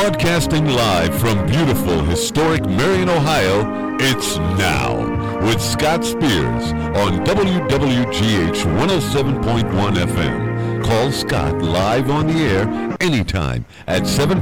Broadcasting live from beautiful, historic Marion, Ohio, it's Now with Scott Spears on WWGH 107.1 FM. Call Scott live on the air anytime at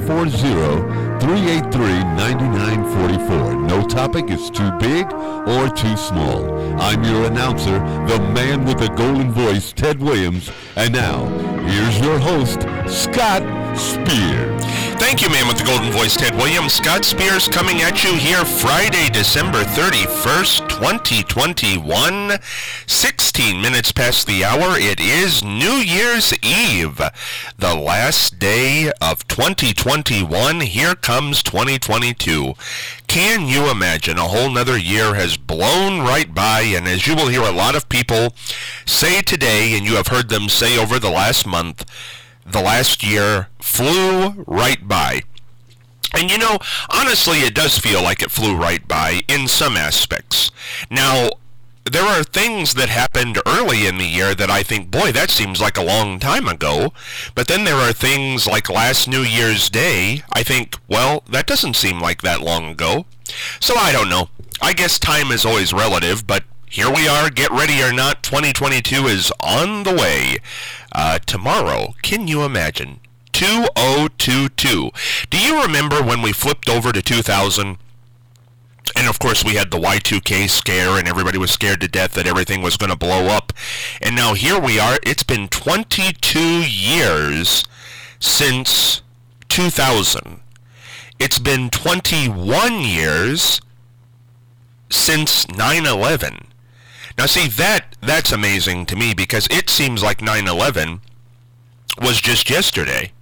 740-383-9944. No topic is too big or too small. I'm your announcer, the man with the golden voice, Ted Williams. And now, here's your host, Scott Spears. Thank you, man with the golden voice, Ted Williams. Scott Spears coming at you here Friday, December 31st, 2021. 16 minutes past the hour. It is New Year's Eve, the last day of 2021. Here comes 2022. Can you imagine? A whole nother year has blown right by, and as you will hear a lot of people say today, and you have heard them say over the last month, the last year flew right by. And you know, honestly, it does feel like it flew right by in some aspects. Now, there are things that happened early in the year that I think, boy, that seems like a long time ago. But then there are things like last New Year's Day, I think, well, that doesn't seem like that long ago. So I don't know. I guess time is always relative, but here we are, get ready or not, 2022 is on the way. Tomorrow, can you imagine? 2022. Do you remember when we flipped over to 2000? And of course we had the Y2K scare and everybody was scared to death that everything was going to blow up. And now here we are. It's been 22 years since 2000. It's been 21 years since 9/11. Now see, that's amazing to me because it seems like 9/11 was just yesterday.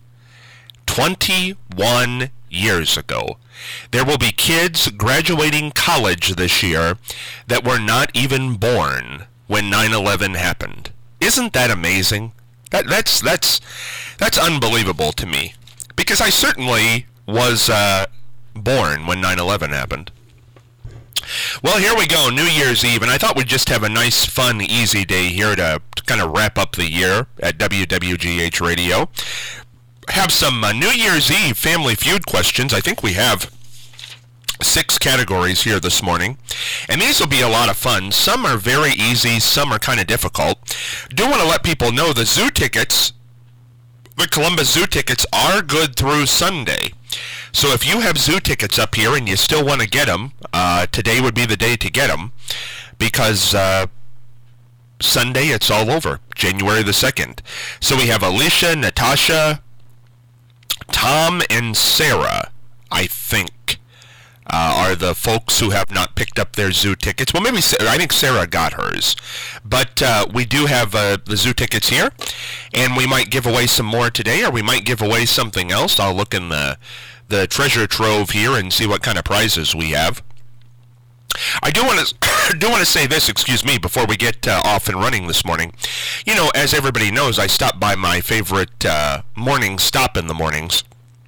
21 years ago. There will be kids graduating college this year that were not even born when 9/11 happened. Isn't that amazing? That's unbelievable to me. Because I certainly was born when 9/11 happened. Well, here we go, New Year's Eve, and I thought we'd just have a nice, fun, easy day here to kind of wrap up the year at WWGH Radio. Have some New Year's Eve Family Feud questions. I think we have 6 categories here this morning, and these will be a lot of fun. Some are very easy, some are kind of difficult. Do want to let people know the zoo tickets, the Columbus Zoo tickets, are good through Sunday. So if you have zoo tickets up here and you still want to get them, today would be the day to get them, because Sunday it's all over, January the 2nd. So we have Alicia, Natasha, Tom, and Sarah, I think, are the folks who have not picked up their zoo tickets. Well, maybe I think Sarah got hers. But we do have the zoo tickets here, and we might give away some more today, or we might give away something else. I'll look in the treasure trove here and see what kind of prizes we have. I do want to say this, excuse me, before we get off and running this morning. You know, as everybody knows, I stop by my favorite morning stop in the mornings.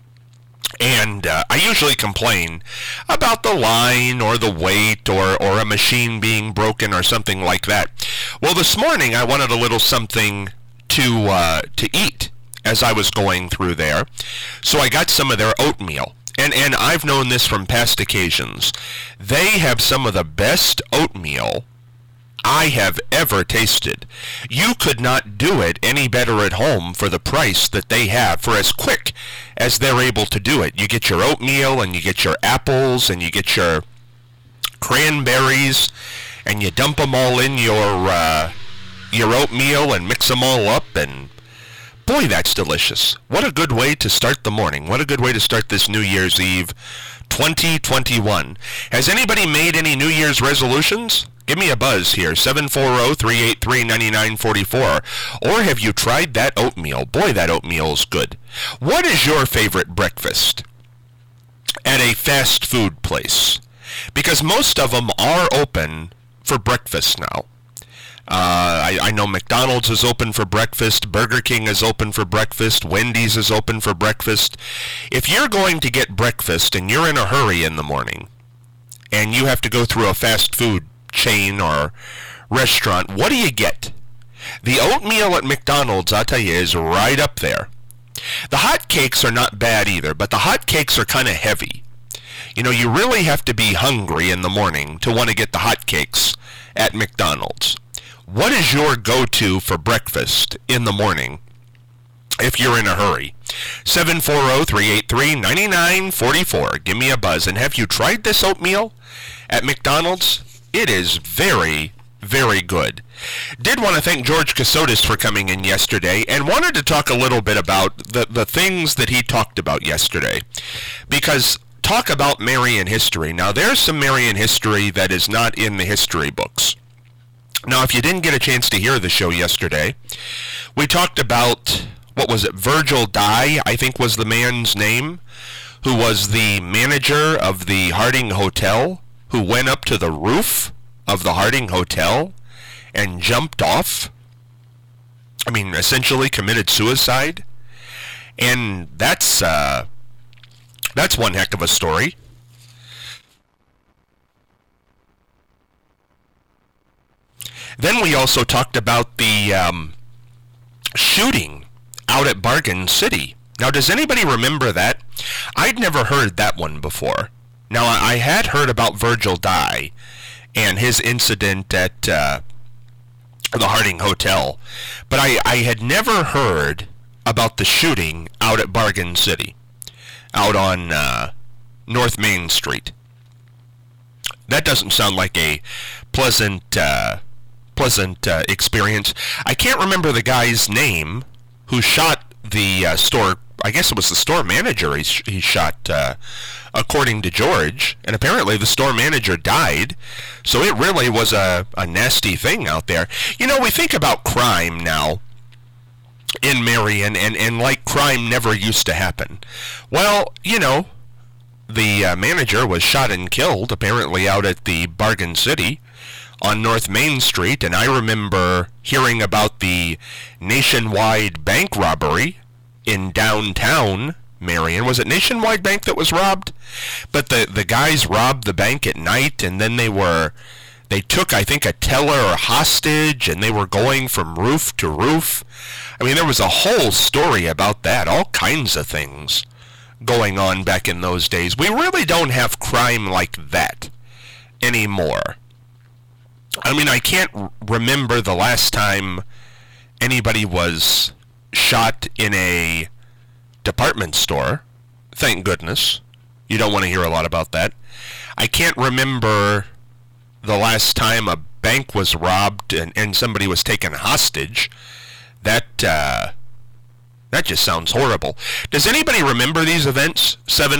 And I usually complain about the line or the wait or a machine being broken or something like that. Well, this morning I wanted a little something to eat as I was going through there. So I got some of their oatmeal. And I've known this from past occasions. They have some of the best oatmeal I have ever tasted. You could not do it any better at home for the price that they have, for as quick as they're able to do it. You get your oatmeal, and you get your apples, and you get your cranberries, and you dump them all in your oatmeal and mix them all up, and boy, that's delicious. What a good way to start the morning. What a good way to start this New Year's Eve 2021. Has anybody made any New Year's resolutions? Give me a buzz here, 740-383-9944. Or have you tried that oatmeal? Boy, that oatmeal is good. What is your favorite breakfast at a fast food place? Because most of them are open for breakfast now. I know McDonald's is open for breakfast, Burger King is open for breakfast, Wendy's is open for breakfast. If you're going to get breakfast and you're in a hurry in the morning, and you have to go through a fast food chain or restaurant, what do you get? The oatmeal at McDonald's, I'll tell you, is right up there. The hot cakes are not bad either, but the hot cakes are kind of heavy. You know, you really have to be hungry in the morning to want to get the hot cakes at McDonald's. What is your go-to for breakfast in the morning if you're in a hurry? 740-383-9944. Give me a buzz. And have you tried this oatmeal at McDonald's? It is very, very good. Did want to thank George Casotis for coming in yesterday and wanted to talk a little bit about the things that he talked about yesterday. Because talk about Marian history. Now, there's some Marian history that is not in the history books. Now, if you didn't get a chance to hear the show yesterday, we talked about, what was it, Virgil Dye, I think was the man's name, who was the manager of the Harding Hotel, who went up to the roof of the Harding Hotel and jumped off. I mean, essentially committed suicide. And that's one heck of a story. Then we also talked about the shooting out at Bargain City. Now, does anybody remember that? I'd never heard that one before. Now, I had heard about Virgil Dye and his incident at the Harding Hotel, but I had never heard about the shooting out at Bargain City, out on North Main Street. That doesn't sound like a pleasant experience. I can't remember the guy's name who shot the store. I guess it was the store manager he shot, according to George. And apparently the store manager died. So it really was a nasty thing out there. You know, we think about crime now in Marion, and like crime never used to happen. Well, you know, the manager was shot and killed, apparently out at the Bargain City on North Main Street, and I remember hearing about the Nationwide bank robbery in downtown Marion. Was it Nationwide Bank that was robbed? But the guys robbed the bank at night, and then they took, I think, a teller hostage, and they were going from roof to roof. I mean, there was a whole story about that, all kinds of things going on back in those days. We really don't have crime like that anymore. I mean, I can't remember the last time anybody was shot in a department store. Thank goodness. You don't want to hear a lot about that. I can't remember the last time a bank was robbed and somebody was taken hostage. That just sounds horrible. Does anybody remember these events?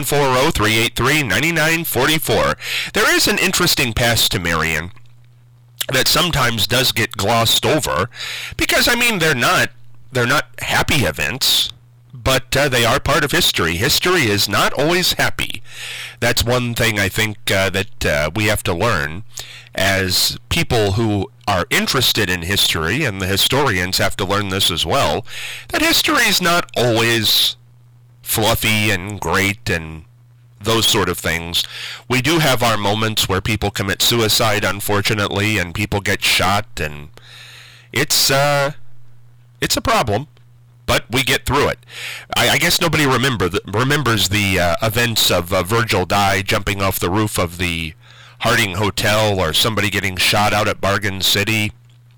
740-383-9944. There is an interesting past to Marion that sometimes does get glossed over, because, I mean, they're not happy events, but they are part of history. History is not always happy. That's one thing I think that we have to learn as people who are interested in history, and the historians have to learn this as well, that history is not always fluffy and great and those sort of things. We do have our moments where people commit suicide, unfortunately, and people get shot, and it's a problem, but we get through it. I guess nobody remembers the events of Virgil Dye jumping off the roof of the Harding Hotel, or somebody getting shot out at Bargain City.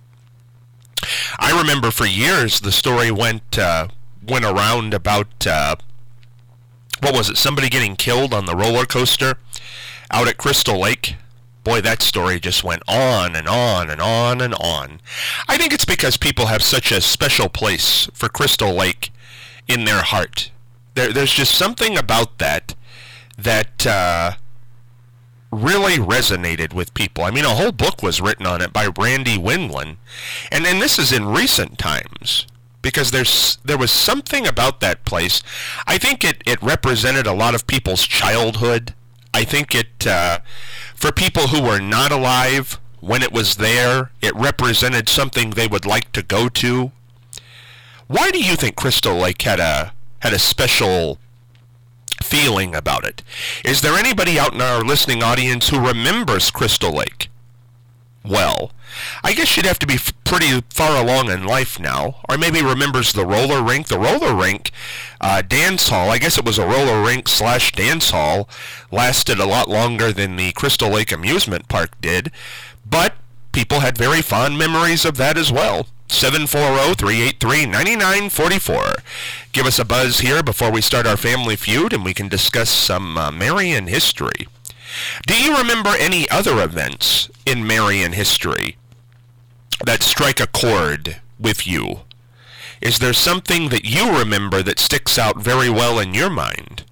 I remember for years the story went around about what was it, somebody getting killed on the roller coaster out at Crystal Lake. Boy, that story just went on and on and on and on. I think it's because people have such a special place for Crystal Lake in their heart. There's just something about that really resonated with people. I mean, a whole book was written on it by Randy Windland. And this is in recent times, because there was something about that place. I think it represented a lot of people's childhood. I think it, for people who were not alive when it was there, it represented something they would like to go to. Why do you think Crystal Lake had a special feeling about it? Is there anybody out in our listening audience who remembers Crystal Lake? Well, I guess you'd have to be pretty far along in life now, or maybe remembers the roller rink. The roller rink dance hall, I guess it was a roller rink / dance hall, lasted a lot longer than the Crystal Lake Amusement Park did, but people had very fond memories of that as well. 740-383-9944. Give us a buzz here before we start our Family Feud, and we can discuss some Marion history. Do you remember any other events in Marion history that strike a chord with you? Is there something that you remember that sticks out very well in your mind?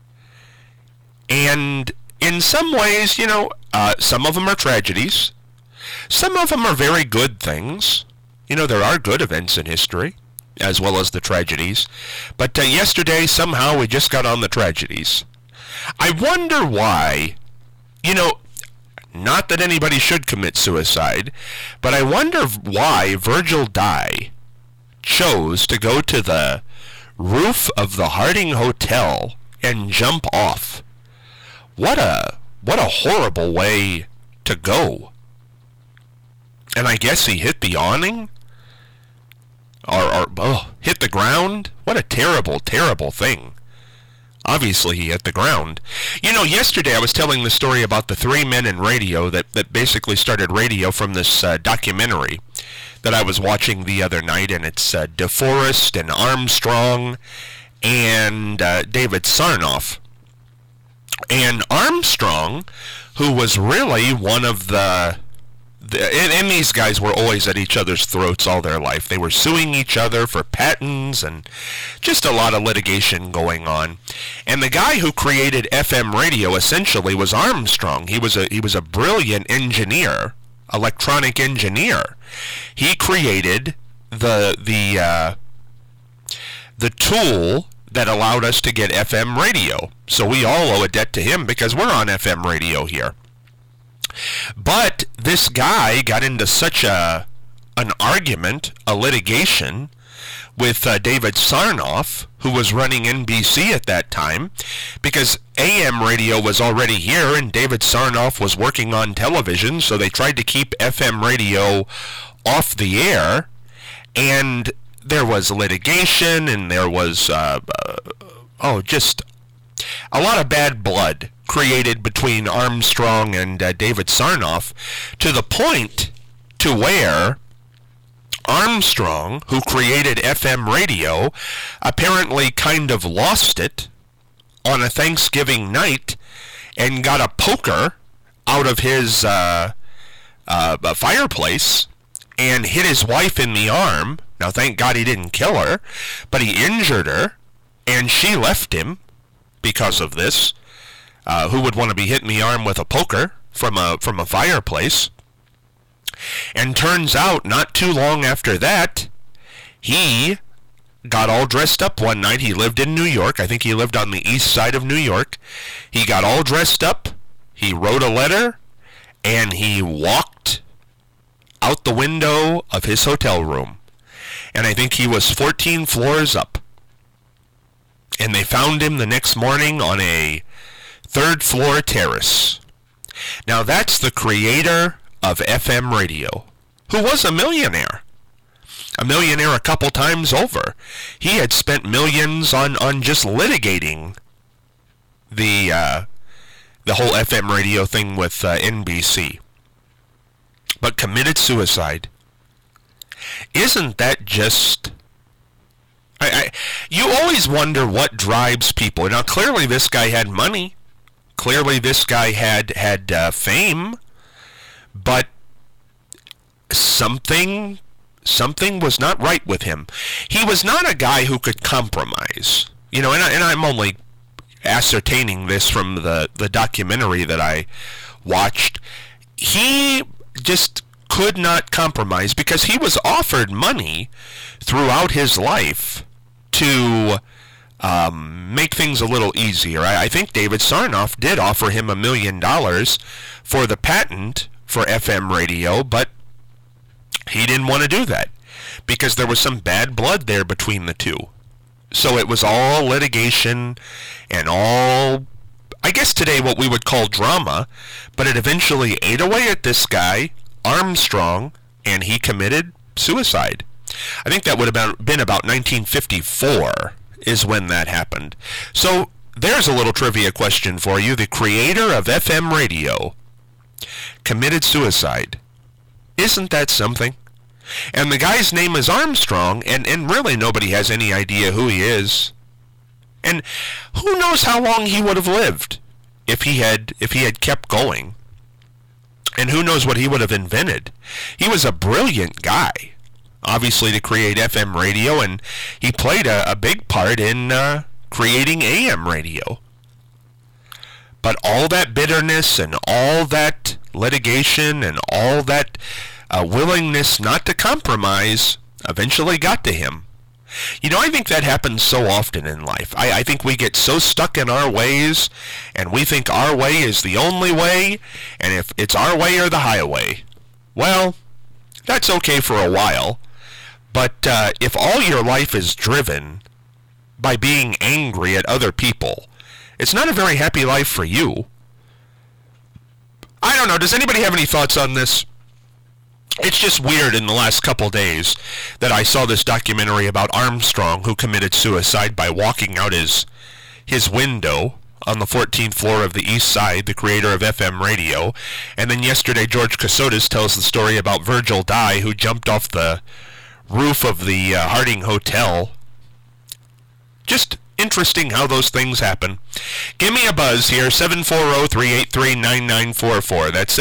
And in some ways, some of them are tragedies. Some of them are very good things. There are good events in history, as well as the tragedies. But yesterday, somehow, we just got on the tragedies. I wonder why, not that anybody should commit suicide, but I wonder why Virgil Dye chose to go to the roof of the Harding Hotel and jump off. What a horrible way to go. And I guess he hit the awning? Or hit the ground? What a terrible, terrible thing. Obviously, he hit the ground. Yesterday I was telling the story about the three men in radio that basically started radio from this documentary that I was watching the other night, and it's DeForest and Armstrong and David Sarnoff. And Armstrong, who was really one of and these guys were always at each other's throats all their life. They were suing each other for patents and just a lot of litigation going on. And the guy who created FM radio essentially was Armstrong. He was a brilliant engineer, electronic engineer. He created the tool that allowed us to get FM radio. So we all owe a debt to him because we're on FM radio here. But this guy got into such an argument, a litigation, with David Sarnoff, who was running NBC at that time, because AM radio was already here and David Sarnoff was working on television, so they tried to keep FM radio off the air, and there was litigation, and there was, just a lot of bad blood created between Armstrong and David Sarnoff, to the point to where Armstrong, who created FM radio, apparently kind of lost it on a Thanksgiving night and got a poker out of his fireplace and hit his wife in the arm. Now, thank God he didn't kill her, but he injured her, and she left him because of this. Who would want to be hit in the arm with a poker from a fireplace? And turns out, not too long after that, he got all dressed up one night. He lived in New York. I think he lived on the east side of New York. He got all dressed up. He wrote a letter, and he walked out the window of his hotel room. And I think he was 14 floors up. And they found him the next morning on a third-floor terrace. Now, that's the creator of FM radio, who was a millionaire a couple times over. He had spent millions on just litigating the whole FM radio thing with NBC, but committed suicide. Isn't that just... you always wonder what drives people. Now, clearly this guy had money. Clearly this guy had fame. But something was not right with him. He was not a guy who could compromise. And I'm only ascertaining this from the documentary that I watched. He just could not compromise because he was offered money throughout his life to make things a little easier. I think David Sarnoff did offer him $1 million for the patent for FM radio, but he didn't want to do that because there was some bad blood there between the two. So it was all litigation and all, I guess today what we would call drama, but it eventually ate away at this guy, Armstrong, and he committed suicide. I think that would have been about 1954 is when that happened. So there's a little trivia question for you. The creator of FM radio committed suicide. Isn't that something? And the guy's name is Armstrong, and really nobody has any idea who he is. And who knows how long he would have lived if he had kept going. And who knows what he would have invented. He was a brilliant guy, obviously, to create FM radio, and he played a big part in creating AM radio. But all that bitterness and all that litigation and all that willingness not to compromise eventually got to him. You know, I think that happens so often in life. I think we get so stuck in our ways, and we think our way is the only way, and if it's our way or the highway, well, that's okay for a while. But if all your life is driven by being angry at other people, it's not a very happy life for you. I don't know. Does anybody have any thoughts on this? It's just weird in the last couple days that I saw this documentary about Armstrong, who committed suicide by walking out his window on the 14th floor of the East Side, the creator of FM radio. And then yesterday, George Casotis tells the story about Virgil Dye, who jumped off the roof of the Harding Hotel. Just interesting how those things happen. Give me a buzz here, 740-383-9944. That's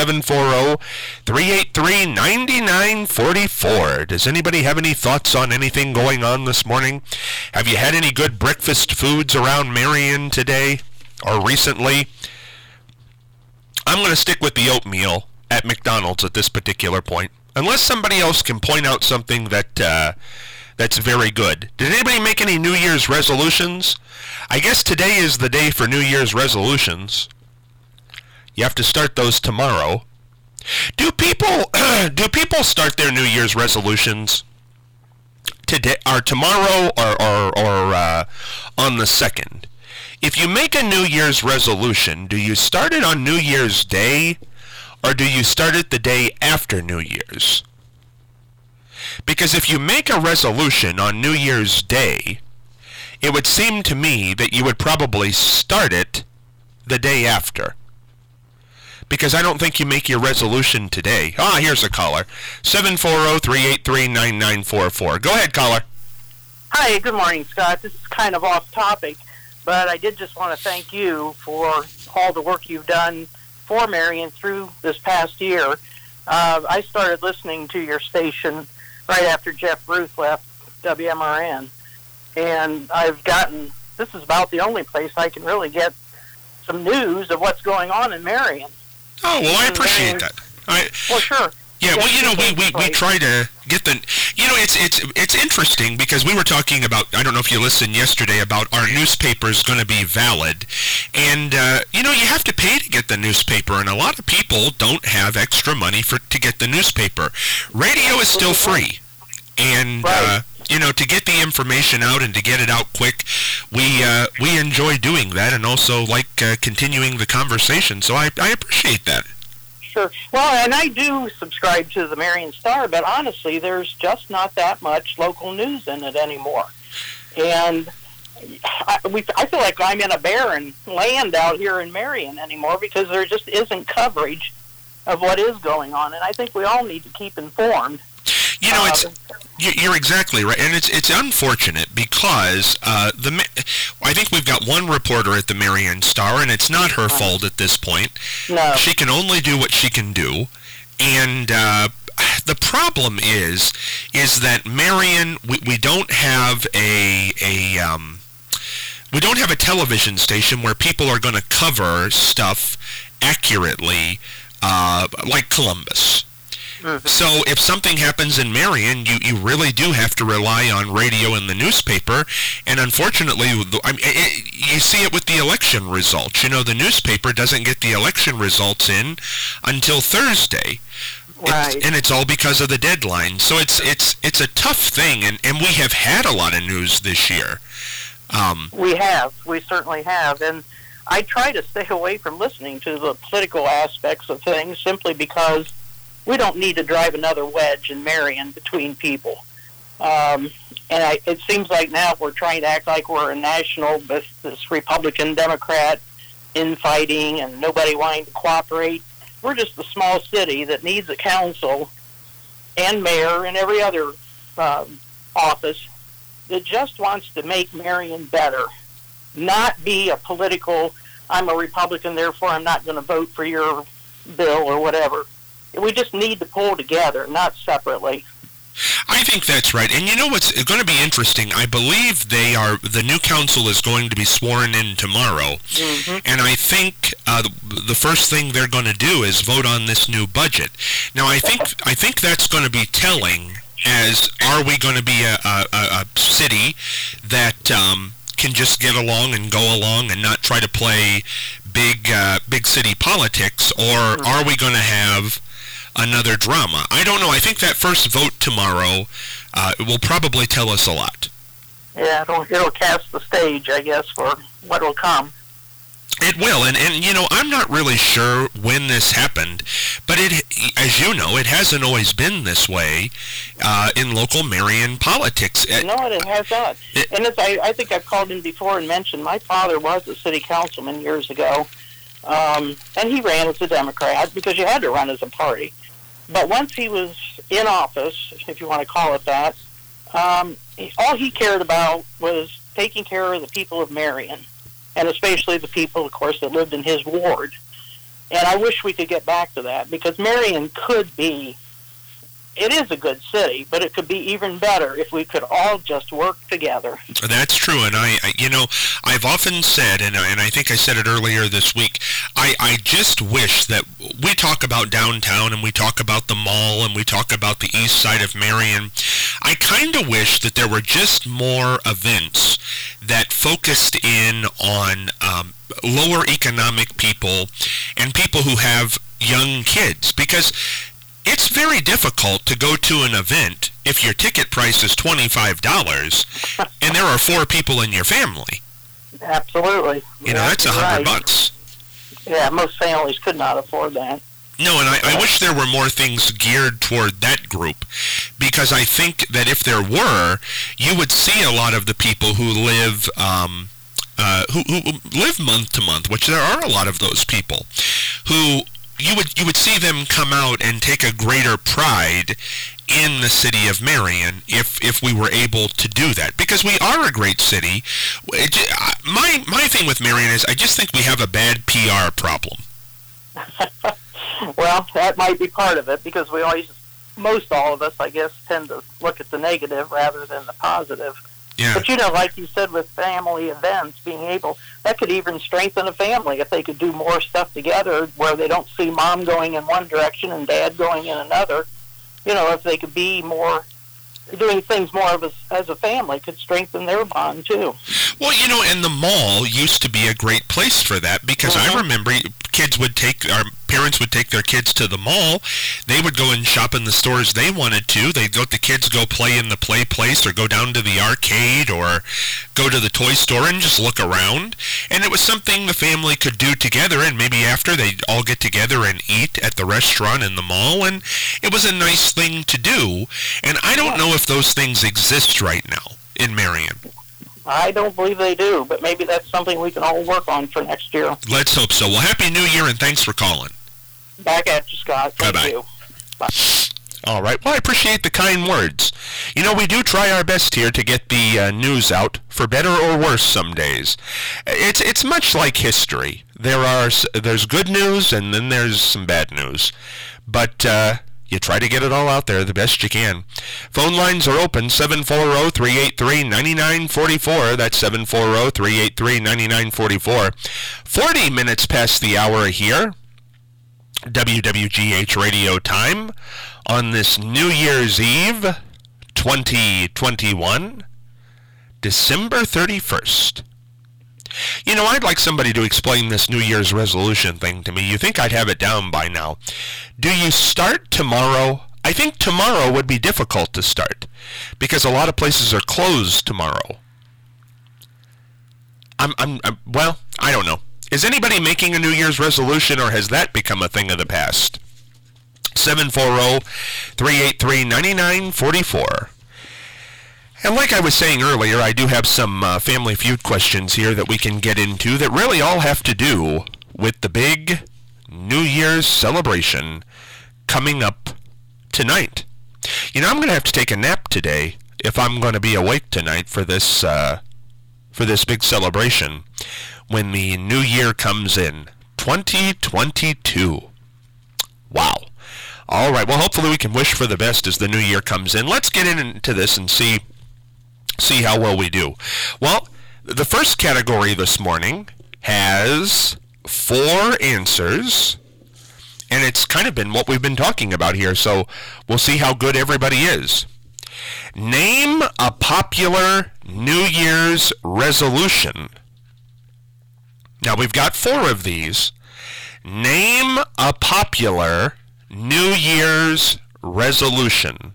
740-383-9944. Does anybody have any thoughts on anything going on this morning? Have you had any good breakfast foods around Marion today or recently? I'm going to stick with the oatmeal at McDonald's at this particular point, unless somebody else can point out something that's very good. Did anybody make any New Year's resolutions? I guess today is the day for New Year's resolutions. You have to start those tomorrow. Do people start their New Year's resolutions today or tomorrow or on the 2nd? If you make a New Year's resolution, do you start it on New Year's Day or do you start it the day after New Year's? Because if you make a resolution on New Year's Day, it would seem to me that you would probably start it the day after. Because I don't think you make your resolution today. Here's a caller. 740-383-9944. Go ahead, caller. Hi, good morning, Scott. This is kind of off topic, but I did just want to thank you for all the work you've done for Marion through this past year. I started listening to your station right after Jeff Ruth left WMRN. And this is about the only place I can really get some news of what's going on in Marion. Oh, well, I appreciate that. Well, sure. Yeah, well, we try to get it's interesting because we were talking about, I don't know if you listened yesterday, about our newspaper's going to be valid. And, you have to pay to get the newspaper, and a lot of people don't have extra money to get the newspaper. Radio is still free. And, right. To get the information out and to get it out quick, we enjoy doing that and also like continuing the conversation. So I appreciate that. Sure. Well, and I do subscribe to the Marion Star, but honestly, there's just not that much local news in it anymore. And I feel like I'm in a barren land out here in Marion anymore because there just isn't coverage of what is going on, and I think we all need to keep informed. You're exactly right, and it's unfortunate because I think we've got one reporter at the Marion Star, and it's not her fault at this point. No. She can only do what she can do, and the problem is that Marion, we don't have we don't have a television station where people are going to cover stuff accurately, like Columbus. Mm-hmm. So if something happens in Marion, you really do have to rely on radio and the newspaper. And unfortunately, you see it with the election results. The newspaper doesn't get the election results in until Thursday. Right. And it's all because of the deadline. So it's a tough thing, and we have had a lot of news this year. We certainly have. And I try to stay away from listening to the political aspects of things simply because we don't need to drive another wedge in Marion between people. It seems like now we're trying to act like we're a national, this Republican-Democrat infighting and nobody wanting to cooperate. We're just a small city that needs a council and mayor and every other office that just wants to make Marion better, not be a political, I'm a Republican, therefore I'm not going to vote for your bill or whatever. We just need to pull together, not separately. I think that's right. And you know what's going to be interesting? I believe the new council is going to be sworn in tomorrow. Mm-hmm. And I think the first thing they're going to do is vote on this new budget. Now, I think that's going to be telling, as are we going to be a city that can just get along and go along and not try to play big city politics, or are we going to have another drama? I don't know. I think that first vote tomorrow will probably tell us a lot. Yeah, it'll cast the stage, I guess, for what will come. It will, and you know, I'm not really sure when this happened, but as you know, it hasn't always been this way in local Marion politics. No, it has not. And I think I've called in before and mentioned my father was a city councilman years ago, and he ran as a Democrat because you had to run as a party. But once he was in office, if you want to call it that, all he cared about was taking care of the people of Marion, and especially the people, of course, that lived in his ward. And I wish we could get back to that, because Marion could be, it is a good city, but it could be even better if we could all just work together. That's true, and I've often said, and I think I said it earlier this week, I just wish that we talk about downtown and we talk about the mall and we talk about the east side of Marion. I kind of wish that there were just more events that focused in on lower economic people and people who have young kids, because it's very difficult to go to an event if your ticket price is $25 and there are 4 people in your family. Absolutely. You know, that's $100. Yeah, most families could not afford that. No, and I wish there were more things geared toward that group, because I think that if there were, you would see a lot of the people who live who live month to month, which there are a lot of those people, who you would see them come out and take a greater pride in the city of Marion if we were able to do that, because we are a great city. My thing with Marion is I just think we have a bad PR problem. Well, that might be part of it, because we most all of us, I guess, tend to look at the negative rather than the positive. Yeah. But, you know, like you said, with family events, that could even strengthen a family if they could do more stuff together where they don't see mom going in one direction and dad going in another. You know, if they could be doing things more as a family, could strengthen their bond, too. Well, you know, and the mall used to be a great place for that, because I remember our parents would take their kids to the mall. They would go and shop in the stores they wanted to. They'd let the kids go play in the play place or go down to the arcade or go to the toy store and just look around. And it was something the family could do together, and maybe after they'd all get together and eat at the restaurant in the mall, and it was a nice thing to do. And I don't know if those things exist right now in Marion. I don't believe they do, but maybe that's something we can all work on for next year. Let's hope so. Well, Happy New Year, and thanks for calling. Back at you, Scott. Thank you. Bye. All right. Well, I appreciate the kind words. You know, we do try our best here to get the news out, for better or worse some days. It's much like history. There's good news, and then there's some bad news. But you try to get it all out there the best you can. Phone lines are open, 740-383-9944. That's 740-383-9944. 40 minutes past the hour here. WWGH Radio Time on this New Year's Eve, 2021, December 31st. You know, I'd like somebody to explain this New Year's resolution thing to me. You think I'd have it down by now. Do you start tomorrow? I think tomorrow would be difficult to start, because a lot of places are closed tomorrow. Well, I don't know. Is anybody making a New Year's resolution, or has that become a thing of the past? 740-383-9944. And like I was saying earlier, I do have some Family Feud questions here that we can get into that really all have to do with the big New Year's celebration coming up tonight. You know, I'm going to have to take a nap today if I'm going to be awake tonight for this big celebration when the new year comes in, 2022. Wow. All right, well, hopefully we can wish for the best as the new year comes in. Let's get into this and see how well we do. Well, the first category this morning has 4 answers, and it's kind of been what we've been talking about here, so we'll see how good everybody is. Name a popular New Year's resolution. Now, we've got 4 of these. Name a popular New Year's resolution.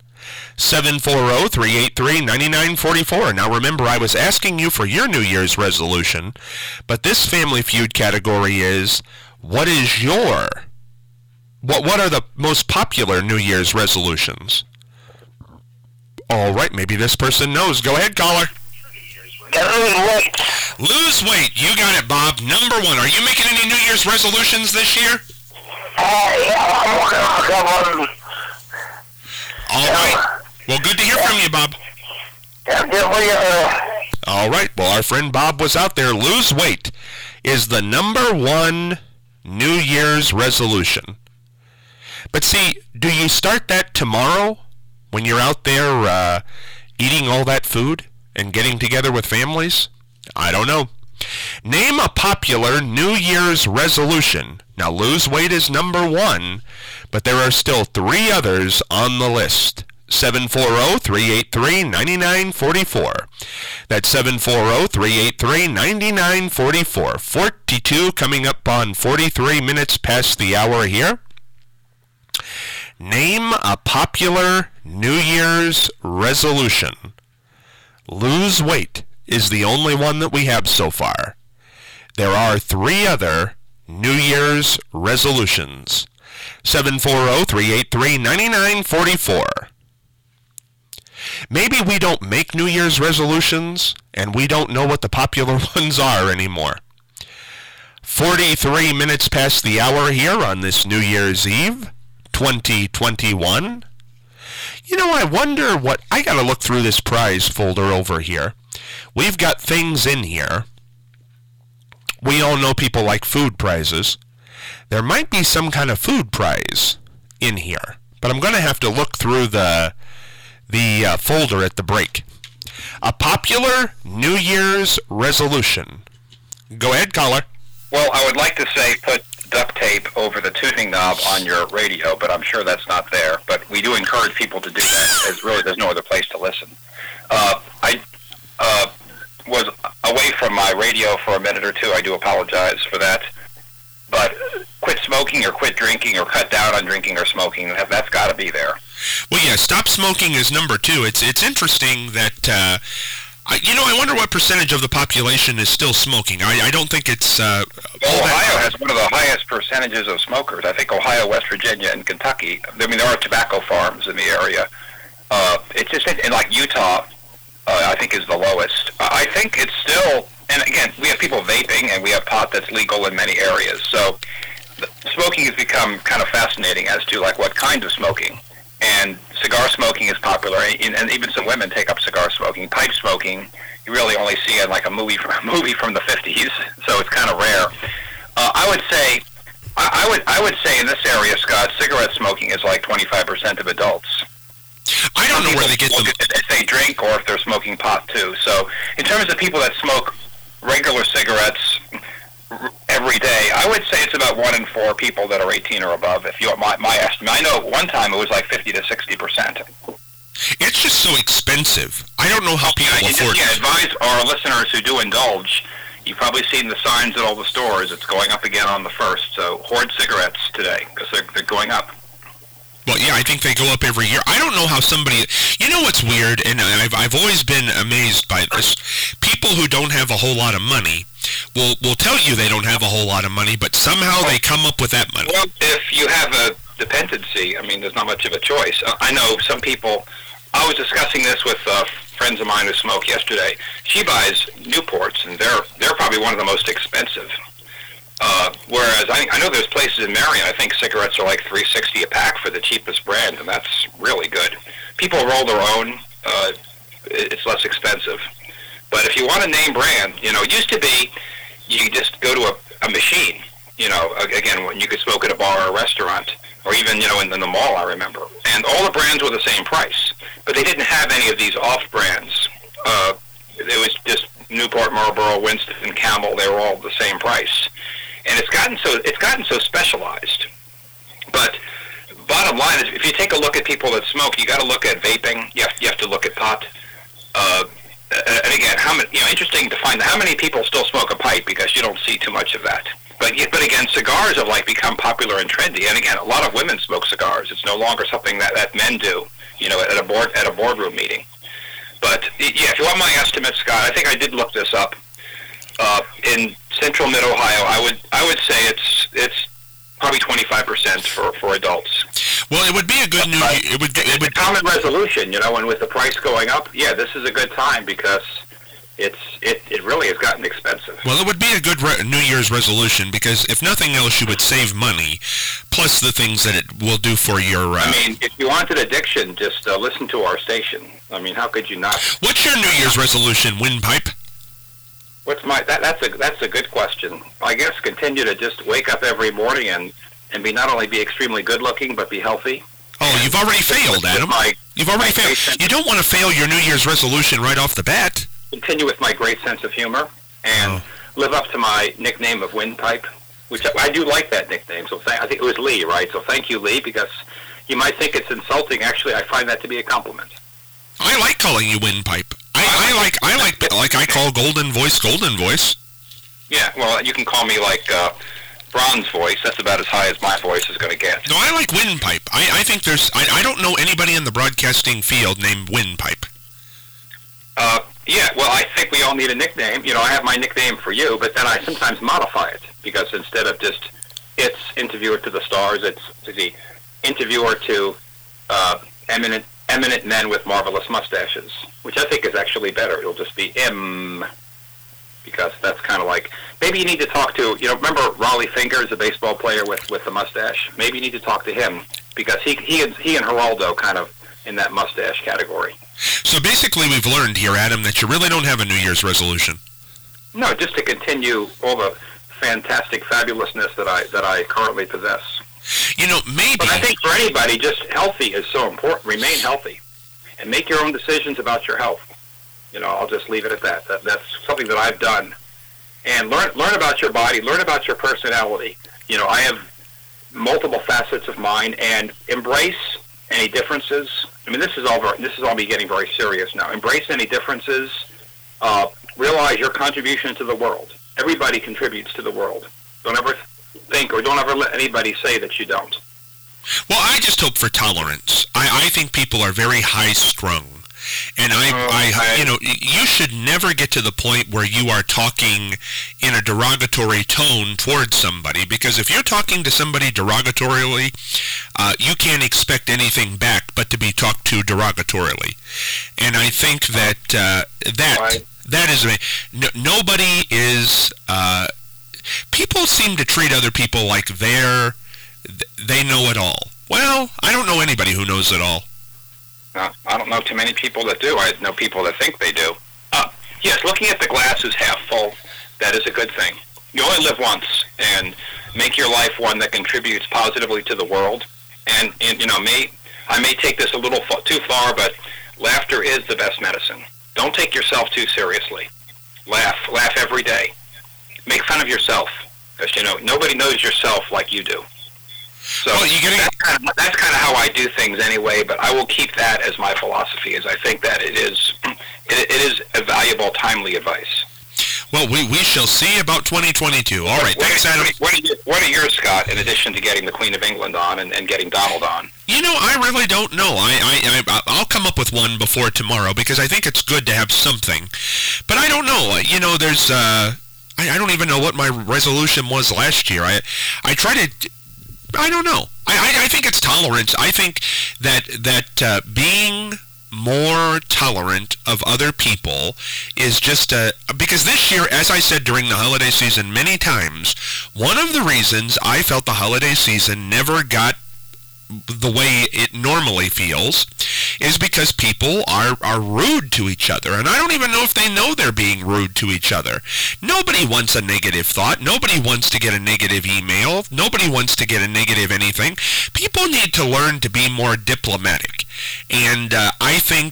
740-383-9944. Now remember, I was asking you for your New Year's resolution, but this Family Feud category is, what is your? What are the most popular New Year's resolutions? All right, maybe this person knows. Go ahead, caller. Lose weight. Lose weight. You got it, Bob. Number 1. Are you making any New Year's resolutions this year? Yeah, I'm working on a couple of them. All right. Well, good to hear from you, Bob. All right. Well, our friend Bob was out there. Lose weight is the number 1 New Year's resolution. But see, do you start that tomorrow when you're out there eating all that food and getting together with families? I don't know. Name a popular New Year's resolution. Now, lose weight is number 1, but there are still 3 others on the list. 740-383-9944. That's 740-383-9944. 42 coming up on 43 minutes past the hour here. Name a popular New Year's resolution. Lose weight is the only one that we have so far. There are 3 other New Year's resolutions. 740-383-9944. Maybe we don't make New Year's resolutions, and we don't know what the popular ones are anymore. 43 minutes past the hour here on this New Year's Eve, 2021. You know, I wonder what... I gotta look through this prize folder over here. We've got things in here. We all know people like food prizes. There might be some kind of food prize in here, but I'm going to have to look through the folder at the break. A popular New Year's resolution. Go ahead, caller. Well, I would like to say put duct tape over the tuning knob on your radio, but I'm sure that's not there. But we do encourage people to do that, as really there's no other place to listen. I was away from my radio for a minute or two. I do apologize for that. But quit smoking or quit drinking or cut down on drinking or smoking, that's got to be there. Well, yeah, stop smoking is number 2. It's interesting that, I wonder what percentage of the population is still smoking. I don't think it's... Ohio has one of the highest percentages of smokers. I think Ohio, West Virginia, and Kentucky. I mean, there are tobacco farms in the area. It's just in like Utah, I think is the lowest. I think it's still... And again, we have people vaping, and we have pot that's legal in many areas. So smoking has become kind of fascinating as to like what kind of smoking. And cigar smoking is popular, and even some women take up cigar smoking. Pipe smoking, you really only see in like a movie from the 50s, so it's kind of rare. I would say in this area, Scott, cigarette smoking is like 25% of adults. I don't know where they get them. If they drink or if they're smoking pot too. So in terms of people that smoke regular cigarettes every day, I would say it's about 1 in 4 people that are 18 or above. If you want my estimate, I know one time it was like 50 to 60%. It's just so expensive. I don't know how people afford it. I advise our listeners who do indulge. You've probably seen the signs at all the stores. It's going up again on the 1st. So hoard cigarettes today because they're going up. Well, yeah, I think they go up every year. I don't know how somebody... You know what's weird, and I've always been amazed by this? People who don't have a whole lot of money will tell you they don't have a whole lot of money, but somehow they come up with that money. Well, if you have a dependency, I mean, there's not much of a choice. I know some people. I was discussing this with friends of mine who smoke yesterday. She buys Newports, and they're probably one of the most expensive. Whereas I know there's places in Marion, I think cigarettes are like $3.60 a pack for the cheapest brand, and that's really good. People roll their own. It's less expensive. But if you want a name brand, it used to be you just go to a machine, again, when you could smoke at a bar or a restaurant, or even, in the mall, I remember. And all the brands were the same price. But they didn't have any of these off-brands. It was just Newport, Marlboro, Winston, Camel. They were all the same price. And it's gotten so specialized. But bottom line is, if you take a look at people that smoke, you got to look at vaping. You have to look at pot. And again, interesting to find how many people still smoke a pipe, because you don't see too much of that. But again, cigars have become popular and trendy. And again, a lot of women smoke cigars. It's no longer something that men do, at a boardroom meeting. But yeah, if you want my estimate, Scott, I think I did look this up. In Central Mid Ohio, I would say it's probably 25% for adults. Well, it would be a good new. It's a common resolution, and with the price going up, yeah, this is a good time, because it really has gotten expensive. Well, it would be a good New Year's resolution, because if nothing else, you would save money, plus the things that it will do for your... I mean, if you wanted addiction, just listen to our station. I mean, how could you not? What's your New Year's resolution, windpipe? What's my... That's a good question. I guess continue to just wake up every morning and not only be extremely good-looking, but be healthy. Oh, you've already failed, Adam. You've already failed. You don't want to fail your New Year's resolution right off the bat. Continue with my great sense of humor and live up to my nickname of Windpipe, which I do like that nickname. So I think it was Lee, right? So thank you, Lee, because you might think it's insulting. Actually, I find that to be a compliment. I like calling you Windpipe. I call Golden Voice. Yeah, well, you can call me Bronze Voice. That's about as high as my voice is going to get. No, I like Windpipe. I think I don't know anybody in the broadcasting field named Windpipe. Yeah, well, I think we all need a nickname. I have my nickname for you, but then I sometimes modify it, because instead of just it's interviewer to the stars, it's the interviewer to eminent men with marvelous mustaches, which I think is actually better. It'll just be M, because that's kind of like, maybe you need to talk to, remember Raleigh Fingers, a baseball player with the mustache? Maybe you need to talk to him, because he and Geraldo kind of in that mustache category. So basically we've learned here, Adam, that you really don't have a New Year's resolution. No, just to continue all the fantastic fabulousness that I currently possess. Maybe... But I think for anybody, just healthy is so important. Remain healthy. And make your own decisions about your health. I'll just leave it at that. That's something that I've done. And learn about your body. Learn about your personality. I have multiple facets of mine, and embrace any differences. I mean, this is all me getting very serious now. Embrace any differences. Realize your contribution to the world. Everybody contributes to the world. Don't ever think, or don't ever let anybody say that you don't. Well, I just hope for tolerance. I think people are very high-strung. And you should never get to the point where you are talking in a derogatory tone towards somebody, because if you're talking to somebody derogatorily, you can't expect anything back but to be talked to derogatorily. And I think that that is nobody is. People seem to treat other people like they know it all. Well, I don't know anybody who knows it all. I don't know too many people that do. I know people that think they do. Yes, looking at the glass as half full, that is a good thing. You only live once, and make your life one that contributes positively to the world. And I may take this a little too far, but laughter is the best medicine. Don't take yourself too seriously. Laugh every day. Make fun of yourself, because nobody knows yourself like you do. So that's kind of how I do things anyway, but I will keep that as my philosophy, as I think that it is a valuable, timely advice. Well, we shall see about 2022. All right, thanks, Adam. What are yours, Scott, in addition to getting the Queen of England on and getting Donald on? I really don't know. I'll come up with one before tomorrow, because I think it's good to have something. But I don't know. There's... I don't even know what my resolution was last year. I try to, I don't know. I think it's tolerance. I think that being more tolerant of other people is just because this year, as I said during the holiday season many times, one of the reasons I felt the holiday season never got the way it normally feels is because people are rude to each other, and I don't even know if they know they're being rude to each other. Nobody wants a negative thought. Nobody wants to get a negative email. Nobody wants to get a negative anything. People need to learn to be more diplomatic, and I think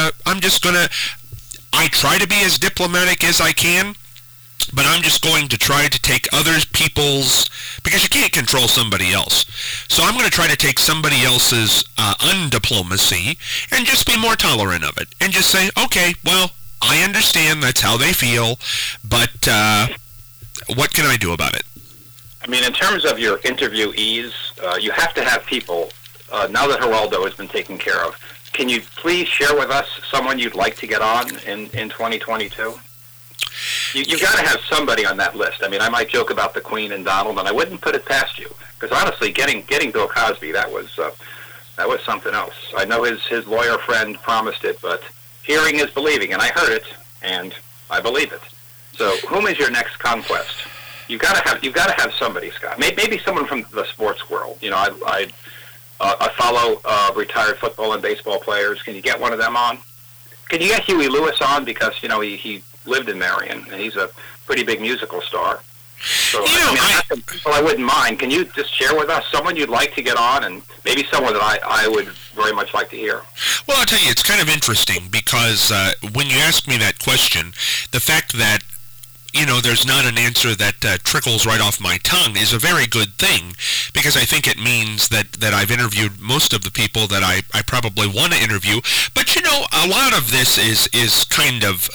I try to be as diplomatic as I can, but I'm just going to try to take other people's, because you can't control somebody else. So I'm going to try to take somebody else's undiplomacy and just be more tolerant of it. And just say, okay, well, I understand that's how they feel, but what can I do about it? I mean, in terms of your interviewees, you have to have people, now that Geraldo has been taken care of, can you please share with us someone you'd like to get on in 2022? You've got to have somebody on that list. I mean, I might joke about the Queen and Donald, and I wouldn't put it past you. Because honestly, getting Bill Cosby, that was something else. I know his lawyer friend promised it, but hearing is believing, and I heard it, and I believe it. So, whom is your next conquest? You've got to have somebody, Scott. Maybe someone from the sports world. You know, I follow retired football and baseball players. Can you get one of them on? Can you get Huey Lewis on, because he lived in Marion, and he's a pretty big musical star. So, I wouldn't mind. Can you just share with us someone you'd like to get on, and maybe someone that I would very much like to hear? Well, I'll tell you, it's kind of interesting, because when you ask me that question, the fact that there's not an answer that trickles right off my tongue is a very good thing, because I think it means that I've interviewed most of the people that I probably want to interview. But, a lot of this is kind of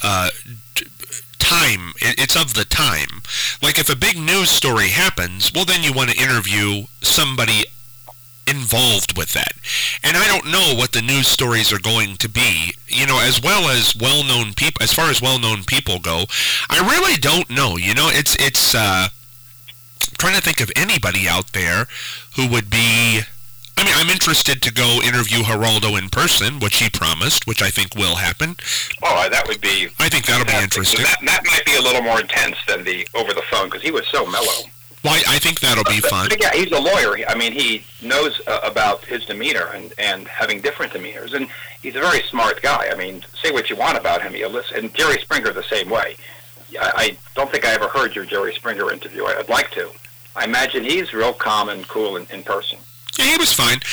time. It's of the time. Like, if a big news story happens, well, then you want to interview somebody involved with that. And I don't know what the news stories are going to be, as well as well-known people. As far as well-known people go, I really don't know. It's I'm trying to think of anybody out there who would be. I mean, I'm interested to go interview Geraldo in person, which he promised, which I think will happen. Oh, that would be. I think that'll be interesting. That might be a little more intense than the over the phone, because he was so mellow. Well, I think that'll be fun. But yeah, he's a lawyer. I mean, he knows about his demeanor and having different demeanors, and he's a very smart guy. I mean, say what you want about him, he'll listen. And Jerry Springer the same way. I don't think I ever heard your Jerry Springer interview. I'd like to. I imagine he's real calm and cool in person. Yeah, he was fine.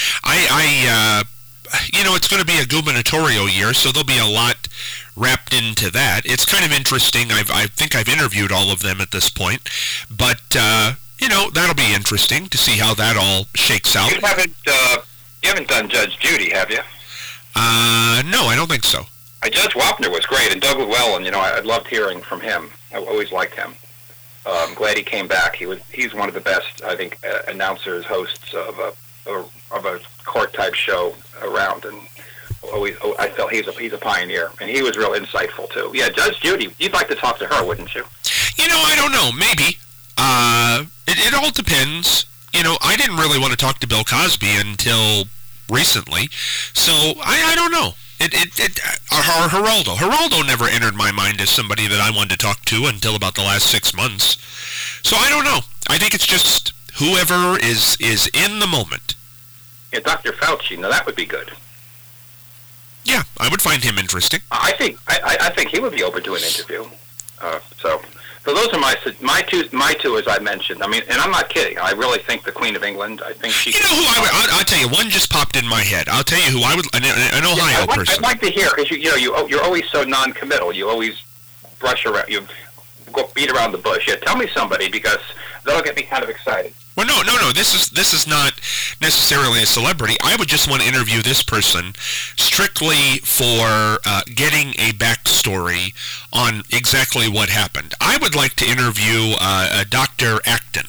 It's going to be a gubernatorial year, so there'll be a lot wrapped into that. It's kind of interesting. I think I've interviewed all of them at this point, but that'll be interesting to see how that all shakes out. You haven't done Judge Judy, have you? No, I don't think so. Judge Wapner was great, and Doug Llewellyn. I loved hearing from him. I always liked him. I'm glad he came back. He's one of the best, I think, announcers, hosts of a court type show around, and I felt he's a pioneer, and he was real insightful too. Yeah, Judge Judy, you'd like to talk to her, wouldn't you? I don't know. Maybe. It all depends. I didn't really want to talk to Bill Cosby until recently, so I don't know. Geraldo never entered my mind as somebody that I wanted to talk to until about the last 6 months. So I don't know. I think it's just whoever is in the moment. Yeah, Dr. Fauci. Now that would be good. Yeah, I would find him interesting. I think he would be open to an interview. So those are my two, as I mentioned. I mean, and I'm not kidding. I really think the Queen of England. I think she. I'll tell you. One just popped in my head. I'll tell you who I would. An Ohio person. I'd like to hear, because you're always so non-committal. You always brush around. You go beat around the bush. Yeah, tell me somebody, because that'll get me kind of excited. Well, no. This is not necessarily a celebrity. I would just want to interview this person strictly for getting a backstory on exactly what happened. I would like to interview Dr. Acton.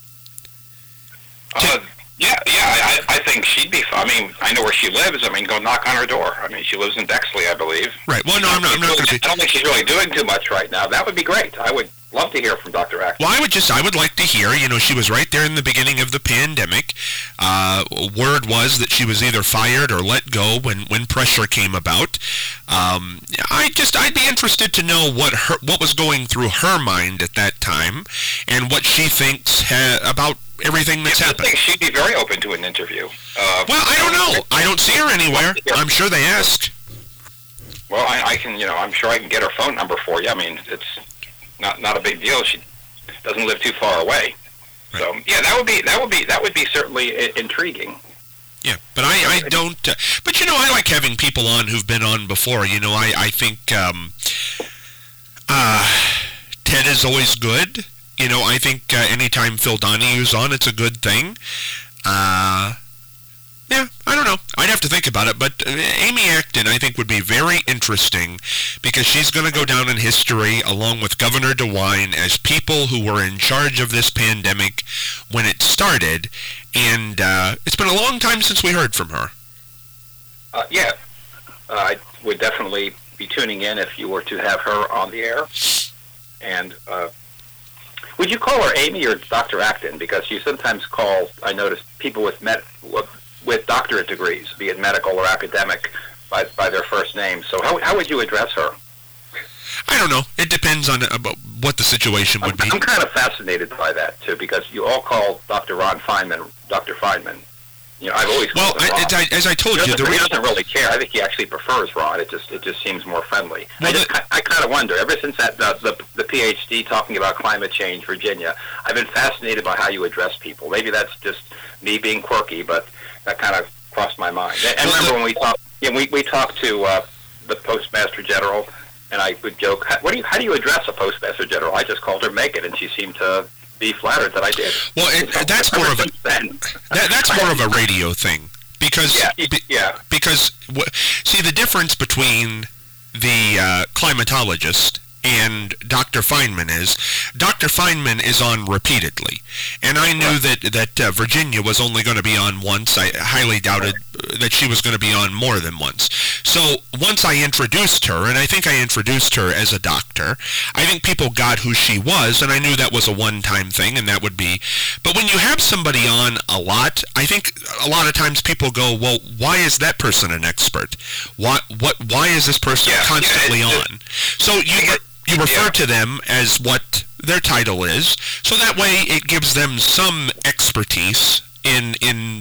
I think she'd be fun. I mean, I know where she lives. I mean, go knock on her door. I mean, she lives in Bexley, I believe. Right. Well, no, I'm not going to. I don't think she's really doing too much right now. That would be great. I would love to hear from Dr. Acton. Well, I would like to hear, she was right there in the beginning of the pandemic. Word was that she was either fired or let go when pressure came about. I'd be interested to know what was going through her mind at that time and what she thinks about everything that's happened. I think she'd be very open to an interview. Well, I don't know. I don't see her anywhere. I'm sure they asked. Well, I can, I'm sure I can get her phone number for you. I mean, it's not a big deal. She doesn't live too far away. Right. So, yeah, that would be certainly intriguing. Yeah, but I don't. But I like having people on who've been on before. I think Ted is always good. I think anytime Phil Donahue's on, it's a good thing. Yeah, I don't know. I'd have to think about it, but Amy Acton, I think, would be very interesting because she's going to go down in history along with Governor DeWine as people who were in charge of this pandemic when it started, and it's been a long time since we heard from her. Yeah, I would definitely be tuning in if you were to have her on the air. And would you call her Amy or Dr. Acton? Because you sometimes call, I noticed, people with doctorate degrees, be it medical or academic, by their first name. So how would you address her? I don't know. It depends on what the situation would be. I'm kind of fascinated by that, too, because you all call Dr. Ron Feynman Dr. Feynman. I've always called him Ron. As I told you, he doesn't really care. I think he actually prefers Ron. It just seems more friendly. Well, I kind of wonder, ever since the PhD talking about climate change, Virginia, I've been fascinated by how you address people. Maybe that's just me being quirky, but that kind of crossed my mind. And remember when we talked to the Postmaster General, and I would joke, how do you address a Postmaster General? I just called her Megan, and she seemed to be flattered that I did. Well, that's more of that's more of a radio thing because because see the difference between the climatologist and Dr. Feynman is on repeatedly, and I knew that Virginia was only going to be on once. I highly doubted that she was going to be on more than once. So once I introduced her, and I think I introduced her as a doctor, I think people got who she was, and I knew that was a one-time thing, and that would be. But when you have somebody on a lot, I think a lot of times people go, well, why is that person an expert? Why is this person constantly on? So you refer to them as what their title is, so that way it gives them some expertise in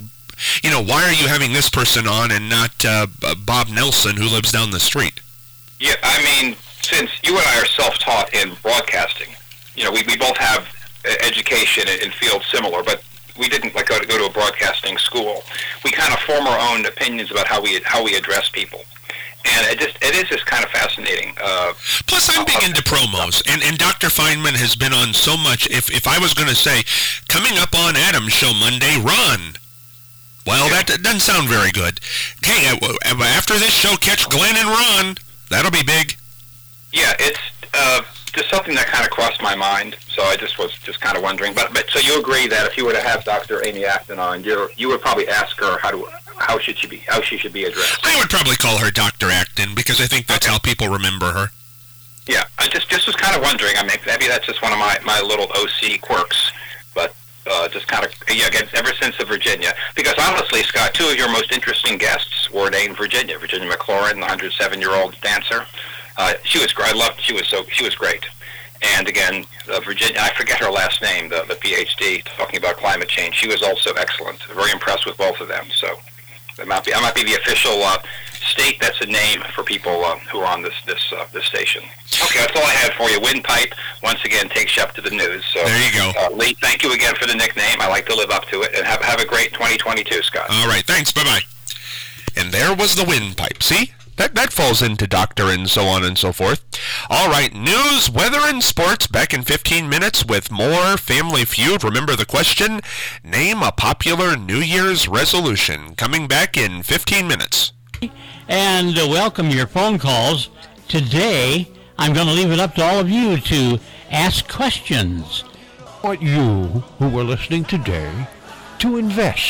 why are you having this person on and not Bob Nelson who lives down the street? Yeah, I mean, since you and I are self-taught in broadcasting, we both have education in fields similar, but we didn't go to a broadcasting school. We kind of form our own opinions about how we address people. And it is just kind of fascinating. Plus, I'm big into promos, and Dr. Feynman has been on so much. If I was going to say, coming up on Adam's show Monday, Ron. Well, that doesn't sound very good. Hey, after this show, catch Glenn and Ron. That'll be big. Yeah, it's just something that kind of crossed my mind. So I was just kind of wondering. But so you agree that if you were to have Dr. Amy Acton on, you would probably ask her how she should be addressed. I would probably call her Dr. Acton because I think that's how people remember her. Yeah, I just was kind of wondering. I mean, maybe that's just one of my little OC quirks, but just kind of again ever since the Virginia. Because honestly, Scott, two of your most interesting guests were named Virginia McLaurin, the 107-year-old dancer. She was great. She was great. And again, Virginia, I forget her last name, the PhD, talking about climate change. She was also excellent. Very impressed with both of them. So I might be the official state that's a name for people who are on this station. Okay, that's all I had for you. Windpipe, once again, takes you up to the news. So, there you go. Lee, thank you again for the nickname. I like to live up to it. And have a great 2022, Scott. All right, thanks. Bye-bye. And there was the windpipe. See? That falls into doctor and so on and so forth. All right, news, weather, and sports back in 15 minutes with more Family Feud. Remember the question? Name a popular New Year's resolution. Coming back in 15 minutes. And welcome your phone calls. Today, I'm going to leave it up to all of you to ask questions. I want you who are listening today to invest